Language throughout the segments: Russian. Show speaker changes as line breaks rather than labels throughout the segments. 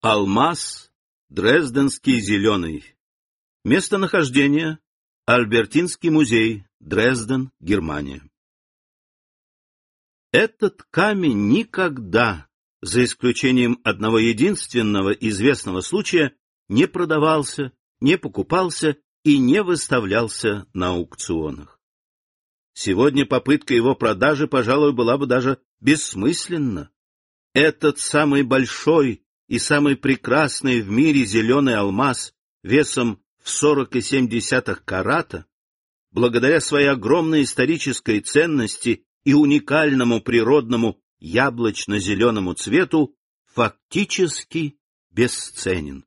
Алмаз Дрезденский зеленый. Местонахождение — Альбертинский музей, Дрезден, Германия. Этот камень никогда, за исключением одного единственного известного случая, не продавался, не покупался и не выставлялся на аукционах. Сегодня попытка его продажи, пожалуй, была бы даже бессмысленна. Этот самый большой и самый прекрасный в мире зеленый алмаз весом в 40,7 карата, благодаря своей огромной исторической ценности и уникальному природному яблочно-зеленому цвету, фактически бесценен.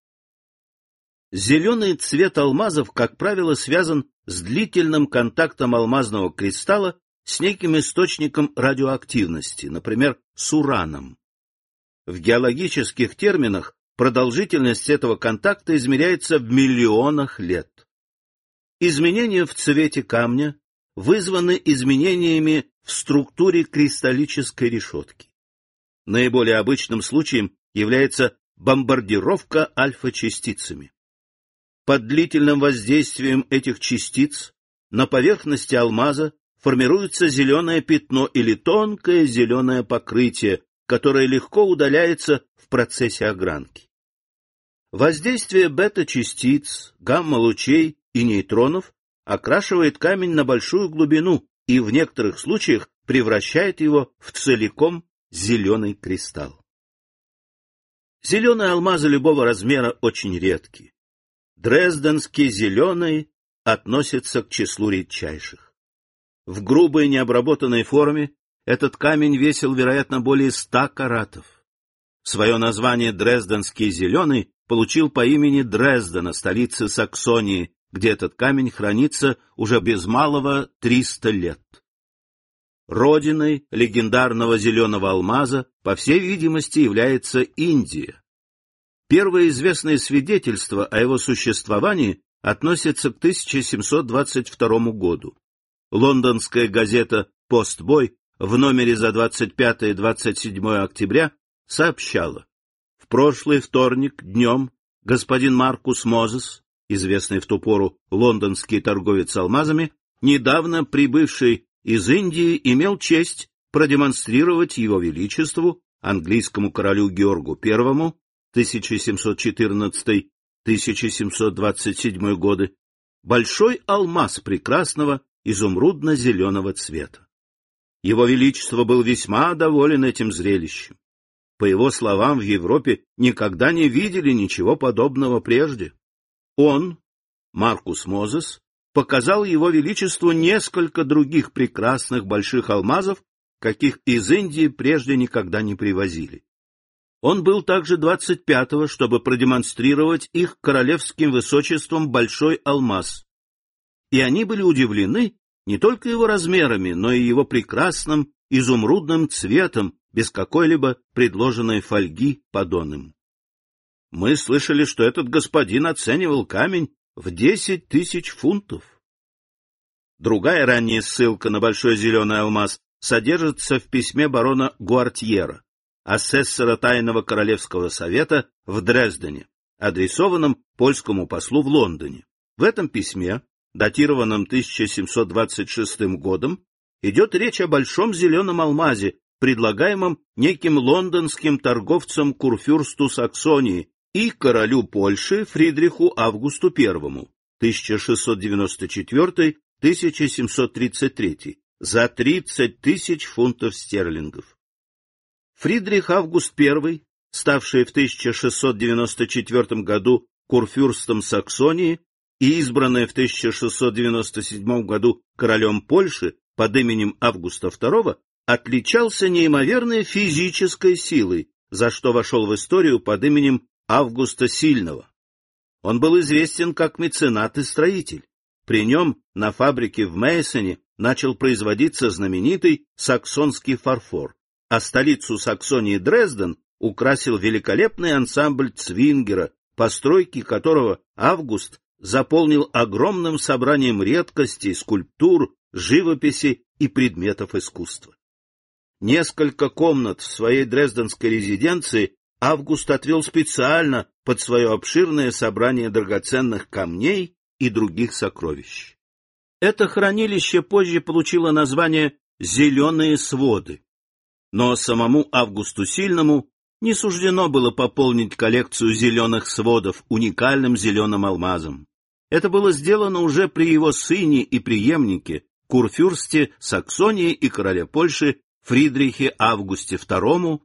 Зеленый цвет алмазов, как правило, связан с длительным контактом алмазного кристалла с неким источником радиоактивности, например, с ураном. В геологических терминах продолжительность этого контакта измеряется в миллионах лет. Изменения в цвете камня вызваны изменениями в структуре кристаллической решетки. Наиболее обычным случаем является бомбардировка альфа-частицами. Под длительным воздействием этих частиц на поверхности алмаза формируется зеленое пятно или тонкое зеленое покрытие, которое легко удаляется в процессе огранки. Воздействие бета-частиц, гамма-лучей и нейтронов окрашивает камень на большую глубину и в некоторых случаях превращает его в целиком зеленый кристалл. Зеленые алмазы любого размера очень редки. Дрезденский зеленый относится к числу редчайших. В грубой необработанной форме этот камень весил, вероятно, более 100 каратов. Свое название Дрезденский зеленый получил по имени Дрездена, столицы Саксонии, где этот камень хранится уже без малого 300 лет. Родиной легендарного зеленого алмаза, по всей видимости, является Индия. Первое известное свидетельство о его существовании относится к 1722 году. Лондонская газета «Постбой» в номере за 25-27 октября сообщала: в прошлый вторник днем господин Маркус Мозес, известный в ту пору лондонский торговец алмазами, недавно прибывший из Индии, имел честь продемонстрировать его величеству, английскому королю Георгу I, 1714-1727 годы, большой алмаз прекрасного изумрудно-зеленого цвета. Его величество был весьма доволен этим зрелищем. По его словам, в Европе никогда не видели ничего подобного прежде. Он, Маркус Мозес, показал его величеству несколько других прекрасных больших алмазов, каких из Индии прежде никогда не привозили. Он был также 25-го, чтобы продемонстрировать их королевским высочеством большой алмаз. И они были удивлены не только его размерами, но и его прекрасным изумрудным цветом, без какой-либо предложенной фольги подон. Мы слышали, что этот господин оценивал камень в 10 000 фунтов. Другая ранняя ссылка на большой зеленый алмаз содержится в письме барона Гуартьера, асессора Тайного Королевского Совета в Дрездене, адресованном польскому послу в Лондоне. В этом письме, датированном 1726 годом, идет речь о большом зеленом алмазе, предлагаемом неким лондонским торговцем курфюрсту Саксонии и королю Польши Фридриху Августу I, 1634-1733, за 30 000 фунтов стерлингов. Фридрих Август I, ставший в 1694 году курфюрстом Саксонии и избранный в 1697 году королем Польши под именем Августа II, отличался неимоверной физической силой, за что вошел в историю под именем Августа Сильного. Он был известен как меценат и строитель. При нем на фабрике в Мейсоне начал производиться знаменитый саксонский фарфор, а столицу Саксонии Дрезден украсил великолепный ансамбль Цвингера, постройки которого Август заполнил огромным собранием редкостей, скульптур, живописи и предметов искусства. Несколько комнат в своей дрезденской резиденции Август отвел специально под свое обширное собрание драгоценных камней и других сокровищ. Это хранилище позже получило название «Зеленые своды». Но самому Августу Сильному не суждено было пополнить коллекцию зеленых сводов уникальным зеленым алмазом. Это было сделано уже при его сыне и преемнике, курфюрсте Саксонии и короле Польши Фридрихе Августе II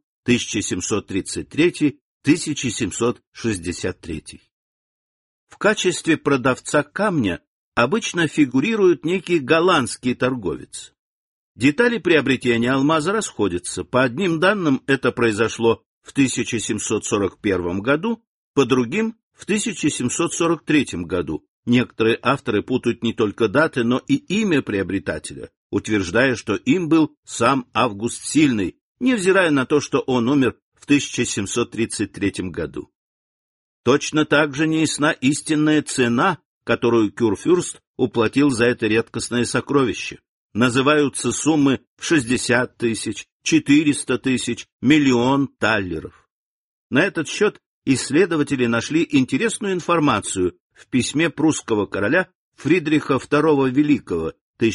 1733-1763. В качестве продавца камня обычно фигурирует некий голландский торговец. Детали приобретения алмаза расходятся. По одним данным, это произошло в 1741 году, по другим — в 1743 году. Некоторые авторы путают не только даты, но и имя приобретателя, утверждая, что им был сам Август Сильный, невзирая на то, что он умер в 1733 году. Точно так же неясна истинная цена, которую курфюрст уплатил за это редкостное сокровище. Называются суммы в 60 тысяч, 400 тысяч, миллион таллеров. На этот счет исследователи нашли интересную информацию в письме прусского короля Фридриха II Великого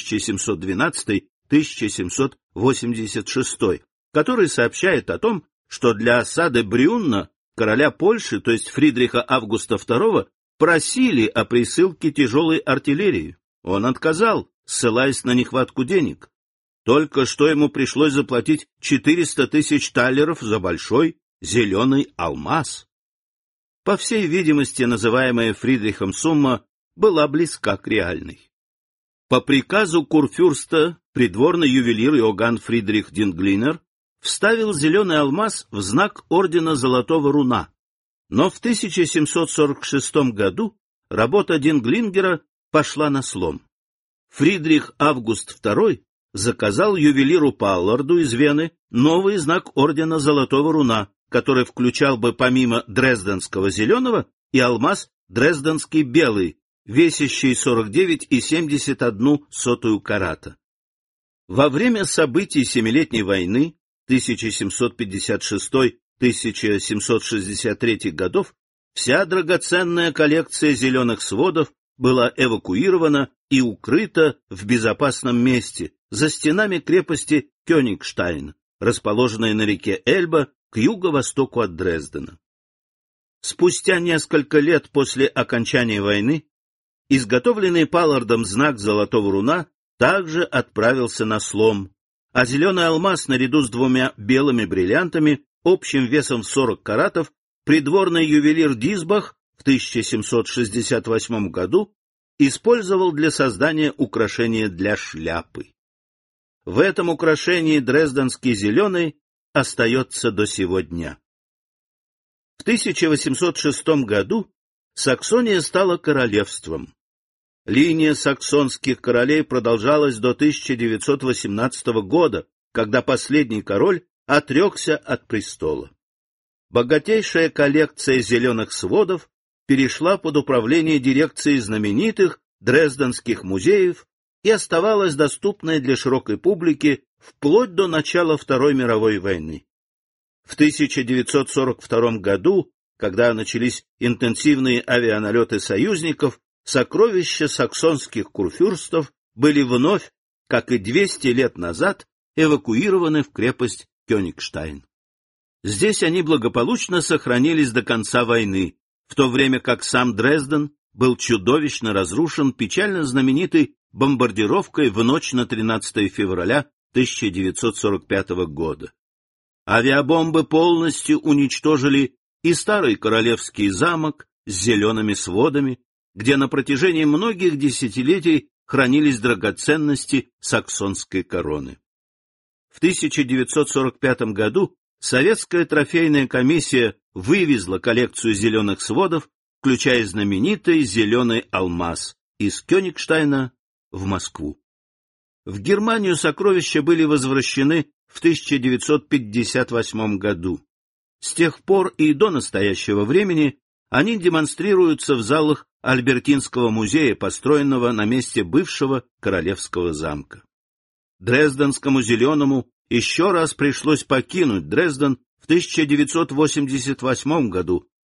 1712-1786, который сообщает о том, что для осады Брюнна короля Польши, то есть Фридриха Августа II, просили о присылке тяжелой артиллерии. Он отказал, ссылаясь на нехватку денег. Только что ему пришлось заплатить 400 тысяч таллеров за большой зеленый алмаз. По всей видимости, называемая Фридрихом сумма была близка к реальной. По приказу курфюрста придворный ювелир Иоганн Фридрих Динглинер вставил зеленый алмаз в знак ордена Золотого Руна. Но в 1746 году работа Динглингера пошла на слом. Фридрих Август II заказал ювелиру Палларду из Вены новый знак ордена Золотого Руна, который включал бы помимо дрезденского зеленого и алмаз дрезденский белый, весящий 49,71 карата. Во время событий Семилетней войны 1756-1763 годов вся драгоценная коллекция зеленых сводов была эвакуирована и укрыта в безопасном месте за стенами крепости Кёнигштайн, расположенной на реке Эльба к юго-востоку от Дрездена. Спустя несколько лет после окончания войны изготовленный Паллардом знак Золотого Руна также отправился на слом, а зеленый алмаз наряду с двумя белыми бриллиантами общим весом в 40 каратов придворный ювелир Дисбах в 1768 году использовал для создания украшения для шляпы. В этом украшении дрезденский зеленый остается до сего дня. В 1806 году Саксония стала королевством. Линия саксонских королей продолжалась до 1918 года, когда последний король отрекся от престола. Богатейшая коллекция зеленых сводов перешла под управление дирекции знаменитых дрезденских музеев и оставалась доступной для широкой публики вплоть до начала Второй мировой войны. В 1942 году, когда начались интенсивные авианалеты союзников, сокровища саксонских курфюрстов были вновь, как и 200 лет назад, эвакуированы в крепость Кёнигштайн. Здесь они благополучно сохранились до конца войны, в то время как сам Дрезден был чудовищно разрушен печально знаменитой бомбардировкой в ночь на 13 февраля 1945 года. Авиабомбы полностью уничтожили и старый королевский замок с зелеными сводами, где на протяжении многих десятилетий хранились драгоценности саксонской короны. В 1945 году советская трофейная комиссия вывезла коллекцию зеленых сводов, включая знаменитый зеленый алмаз, из Кёнигштайна в Москву. В Германию сокровища были возвращены в 1958 году. С тех пор и до настоящего времени они демонстрируются в залах Альбертинского музея, построенного на месте бывшего королевского замка. Дрезденскому зеленому еще раз пришлось покинуть Дрезден В 1988 году